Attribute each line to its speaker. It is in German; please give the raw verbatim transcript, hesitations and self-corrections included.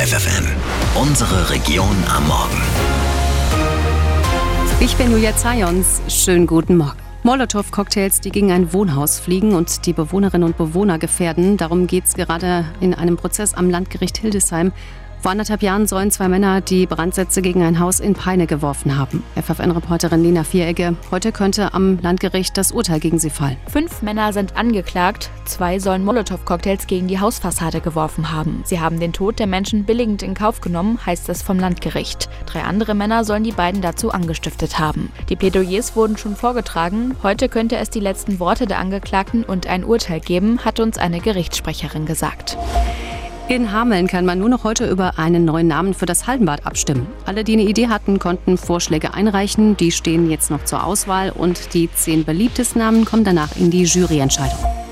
Speaker 1: F F M. Unsere Region am Morgen.
Speaker 2: Ich bin Julia Zayons. Schönen guten Morgen. Molotow-Cocktails, die gegen ein Wohnhaus fliegen und die Bewohnerinnen und Bewohner gefährden. Darum geht es gerade in einem Prozess am Landgericht Hildesheim. Vor anderthalb Jahren sollen zwei Männer die Brandsätze gegen ein Haus in Peine geworfen haben. F F N-Reporterin Lena Vieregge. Heute könnte am Landgericht das Urteil gegen sie fallen.
Speaker 3: Fünf Männer sind angeklagt. Zwei sollen Molotow-Cocktails gegen die Hausfassade geworfen haben. Sie haben den Tod der Menschen billigend in Kauf genommen, heißt es vom Landgericht. Drei andere Männer sollen die beiden dazu angestiftet haben. Die Plädoyers wurden schon vorgetragen. Heute könnte es die letzten Worte der Angeklagten und ein Urteil geben, hat uns eine Gerichtssprecherin gesagt.
Speaker 2: In Hameln kann man nur noch heute über einen neuen Namen für das Hallenbad abstimmen. Alle, die eine Idee hatten, konnten Vorschläge einreichen. Die stehen jetzt noch zur Auswahl und die zehn beliebtesten Namen kommen danach in die Juryentscheidung.